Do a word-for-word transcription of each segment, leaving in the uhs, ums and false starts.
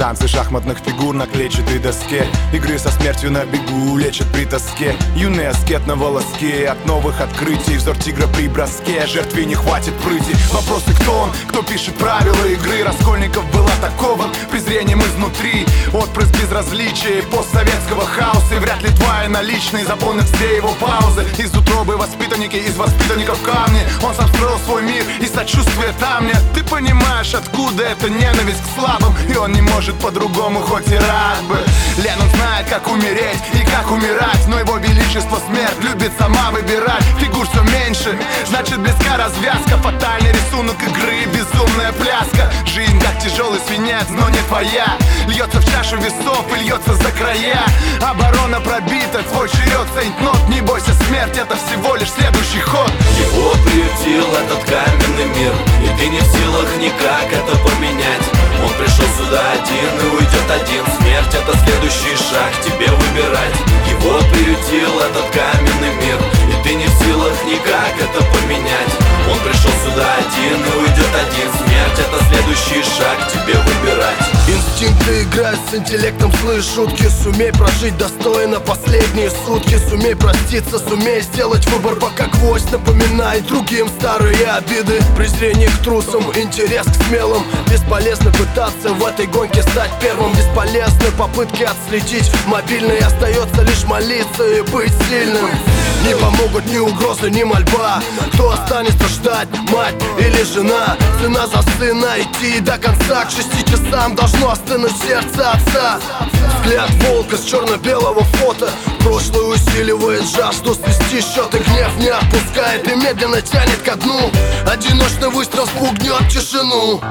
Танцы шахматных фигур на клетчатой доске, игры со смертью на бегу лечат при тоске. Юный аскет на волоске от новых открытий, взор тигра при броске, жертве не хватит прыти. Вопросы: кто он, кто пишет правила игры? Раскольников был атакован презрением изнутри, отпрыск безразличия постсоветского хаоса. И вряд ли твои наличные заполнят все его паузы. Из утробы воспитанники, из воспитанников камни. Он сам строил свой мир, и сочувствие там нет. Ты понимаешь, откуда эта ненависть к слабым, и он не может по-другому, хоть и рад бы. Ленин знает, как умереть и как умирать, но его величество смерть любит сама выбирать. Фигур все меньше, значит близка развязка. Фатальный рисунок игры, безумная пляска. Жизнь как тяжелый свинец, но не твоя. Льется в чашу весов и льется за края. Оборона пробита, твой черед, цейтнот. Не бойся, смерть, это всего лишь следующий ход. Его приютил этот каменный мир, и ты не в силах никак это поменять. Он пришел сюда один и уйдет один. Смерть — это следующий шаг, тебе выбирать. Его приютил этот каменный мир, и ты не в силах никак это поменять. Он пришел сюда один и уйдет один. Смерть — это следующий шаг, тебе выбирать. Инстинкты играют с интеллектом, слышь шутки. Сумей прожить достойно последние сутки. Сумей проститься, сумей сделать выбор, пока гвоздь напоминает другим старые обиды. Презрение к трусам, интерес к смелым. Бесполезно пытаться в этой гонке стать первым. Бесполезны попытки отследить мобильный. Остается лишь молиться и быть сильным. Не помогут ни угрозы, ни мольба. Кто останется ждать, мать или жена? Цена за сына, идти до конца. К шести часам должно остынуть сердце отца. Взгляд волка с черно-белого фото. Прошлое усиливает жажду свести счеты. Гнев не отпускает и медленно тянет ко дну. Одиночный выстрел спугнет тишину.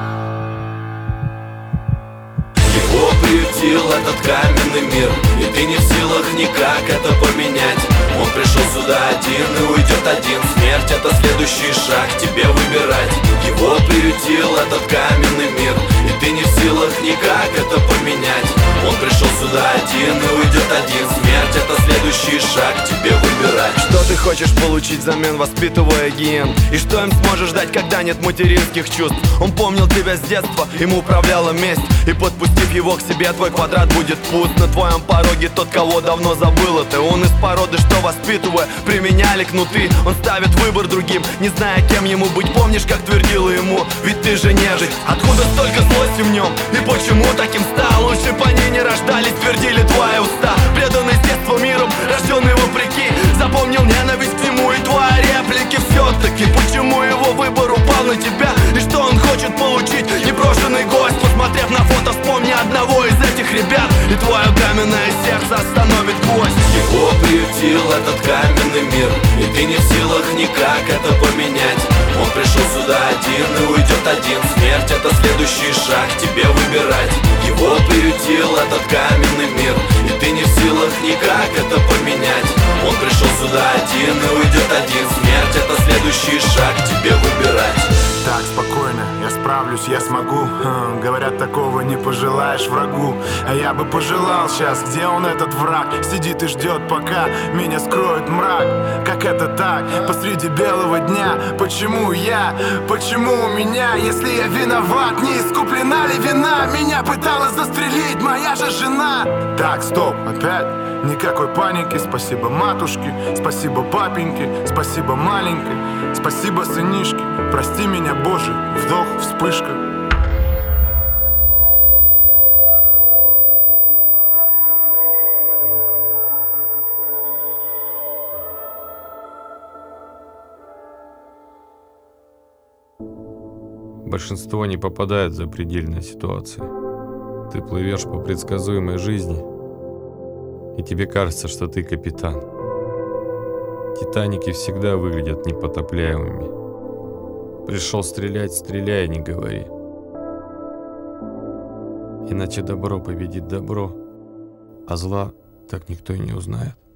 Его приютил этот каменный мир, и ты не в силах никак это поменять. Он пришел сюда один и уйдет один. Смерть — это следующий шаг, тебе выбирать. Его приютил этот каменный мир, и ты не в силах никак это поменять. Он пришел сюда один и уйдет один. Смерть — это следующий шаг, тебе выбирать. Что ты хочешь получить взамен, воспитывая ген? И что им сможешь дать, когда нет материнских чувств? Он помнил тебя с детства, ему управляла месть. И подпустив его к себе, твой квадрат будет пуст. На твоем пороге тот, кого давно забыл это. Он из породы, что воспитывая, применяли кнуты. Он ставит выбор другим, не зная, кем ему быть. Помнишь, как твердила ему: ведь ты же нежить. Откуда столько злости в нем? И почему таким стал? Лучше по ней не рождались, твердили твои уста. Преданный с детства миром, рожденный вопреки, запомнил ненависть к нему и твои реплики. Все-таки почему его выбор упал на тебя? И что он хочет получить? Непрошенный гость. Посмотрев на фото, вспомни одного из этих ребят, и твое каменное сердце остановит гвоздь. Его приютил этот каменный мир, и ты не в силах никак это поменять. Он пришел сюда один и уйдет один. Смерть — это следующий шаг, тебе выбирать. Его приютил этот каменный мир, и ты не в силах никак это поменять. Он пришел сюда один и уйдет один. Смерть — это следующий шаг, тебе выбирать. Так, спокойно, я справлюсь, я смогу. Хм, говорят, такого не пожелаешь врагу. А я бы пожелал сейчас, где он, этот враг? Сидит и ждет, пока меня скроет мрак. Как это так, посреди белого дня? Почему я, почему у меня? Если я виноват, не искуплена ли вина? Меня пыталась застрелить моя же жена. Так, стоп, опять? Никакой паники. Спасибо матушке, спасибо папеньке, спасибо маленькой, спасибо сынишке. Прости меня, Боже, вдох, вспышка. Большинство не попадает в запредельные ситуации. Ты плывешь по предсказуемой жизни, и тебе кажется, что ты капитан. Титаники всегда выглядят непотопляемыми. Пришел стрелять, стреляй, не говори. Иначе добро победит добро, а зла так никто и не узнает.